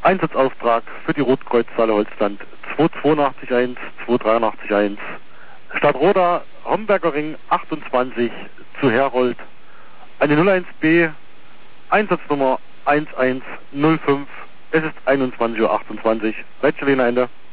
Einsatzauftrag für die Rotkreuzzahle Holzland 2881, 2881. Stadt Roda, Homberger Ring 28 zu Herold. Eine 01B, Einsatznummer 1105. Es ist 21:28 Uhr. Rätselina Ende.